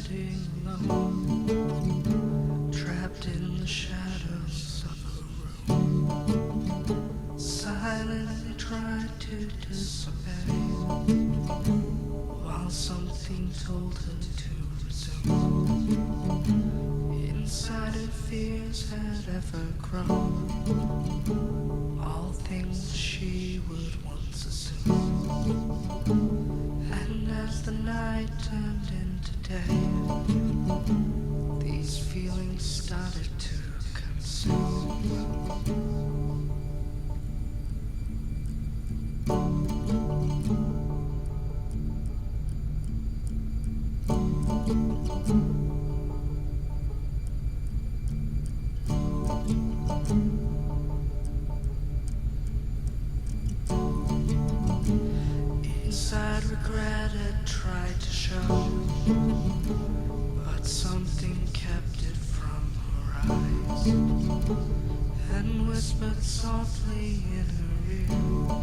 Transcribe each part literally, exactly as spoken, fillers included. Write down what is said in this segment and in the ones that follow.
standing alone, trapped in the shadows of a room, silently tried to disobey, while something told her to resume. Inside her fears had ever grown, all things she would once assume. And as the night turned into day, these feelings started to consume. Inside regret had tried to show, but something kept it from her eyes, and whispered softly in her ear,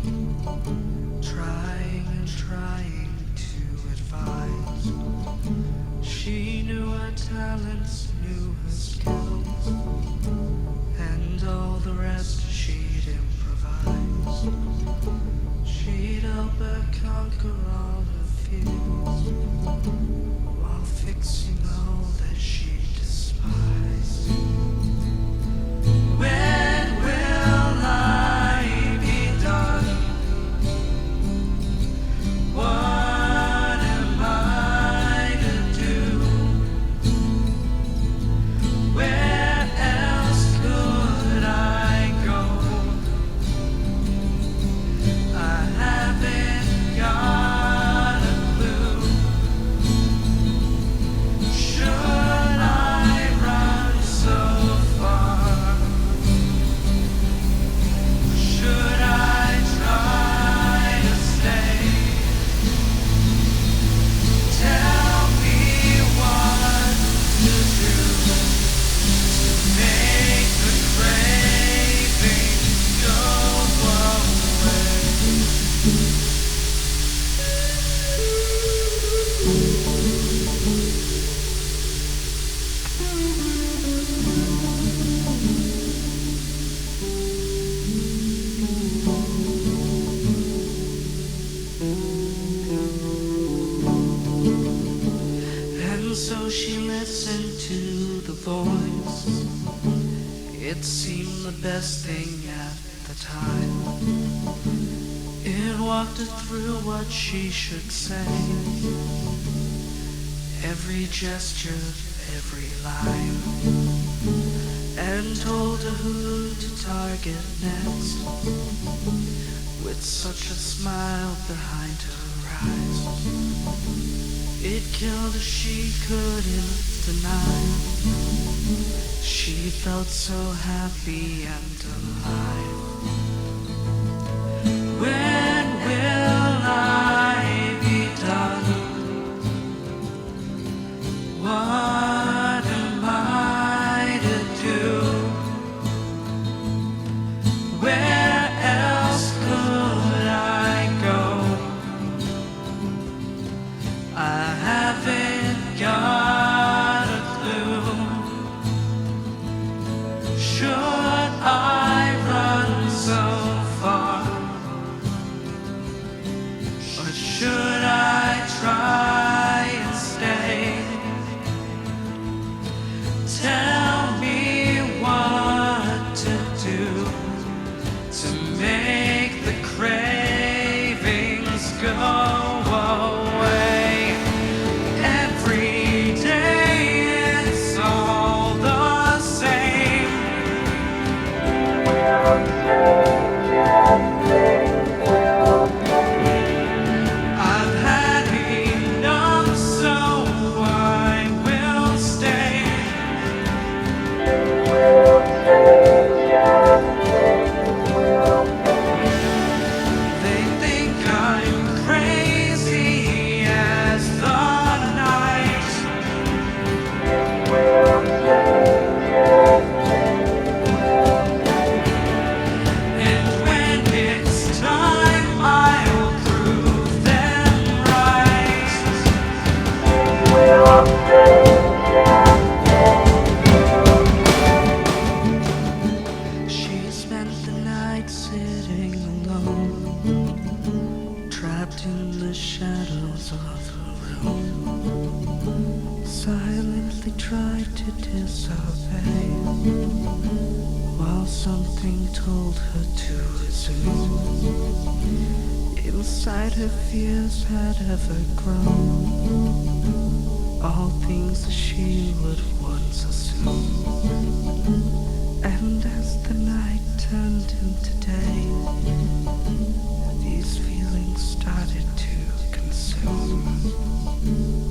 trying and trying to advise. She knew her talents, knew her skills, and all the rest she'd improvise. She'd help her conquer all her fears, while fixing all that she despised. When will I be done? What am I to do? Where else could I go? I haven't got a clue. Should I run so far? Should I try to stay? Tell me what to do to make the craving go away. And so she listened to the voice. It seemed the best thing at the time. It walked her through what she should say, every gesture, every line, and told her who to target next, with such a smile behind her eyes. It killed her, she couldn't deny. She felt so happy and alive. When will I be done? What am I to do? Where else could I go? I haven't got a clue. Should I run so far? Or should I try and stay? Tell me what to do to make the cravings go away. Every day it's all the same. I've shadows of the room silently tried to disobey, while something told her to resume. Inside her fears had ever grown, all things she would once assume. And as the night turned into day, these feelings started to consume.